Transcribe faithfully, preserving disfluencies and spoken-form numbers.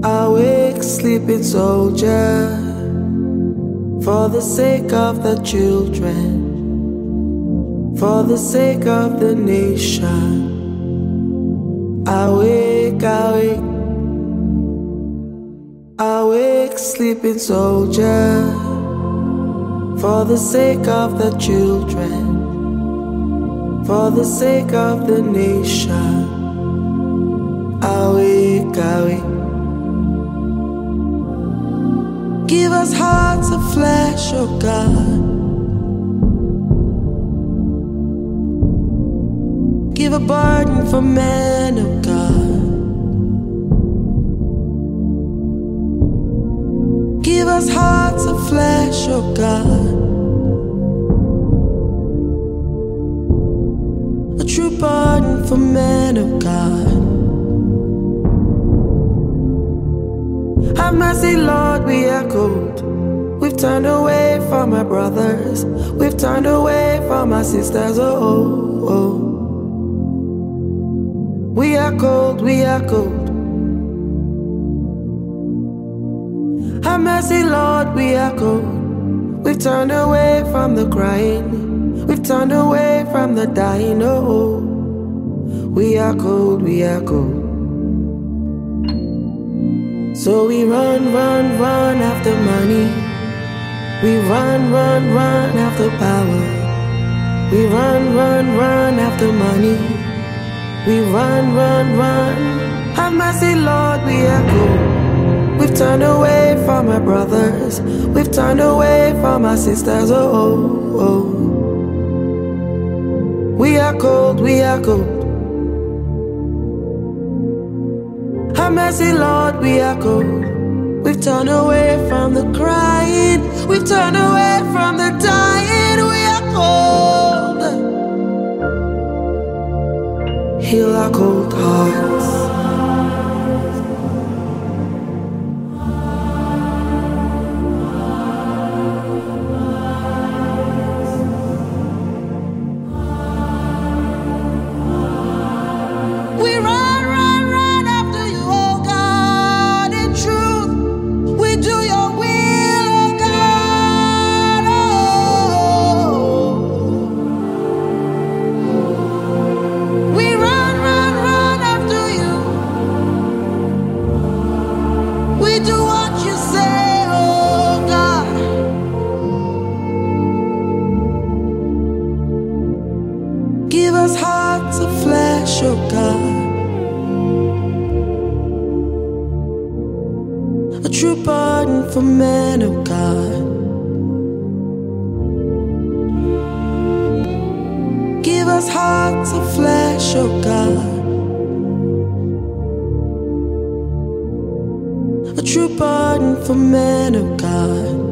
Awake, sleeping soldier, for the sake of the children, for the sake of the nation. Awake, awake, awake, sleeping soldier, for the sake of the children, for the sake of the nation. Awake, awake. Give us hearts of flesh, oh God. Give a burden for men, oh God. Give us hearts of flesh, oh God. A true burden for men, oh God. Have mercy, Lord, we are cold. We've turned away from our brothers. We've turned away from our sisters, oh, oh, oh. We are cold, we are cold. Have mercy, Lord, we are cold. We've turned away from the crying. We've turned away from the dying, oh. We are cold, we are cold. So we run, run, run after money. We run, run, run after power. We run, run, run after money. We run, run, run. Have mercy, Lord, we are cold. We've turned away from our brothers. We've turned away from our sisters, oh, oh, oh. We are cold, we are cold. Have mercy, Lord, we are cold. We've turned away from the crying. We've turned away from the dying. We are cold. Heal our cold hearts. Give us hearts of flesh, oh God. A true pardon for men, oh God. Give us hearts of flesh, oh God. A true pardon for men, oh God.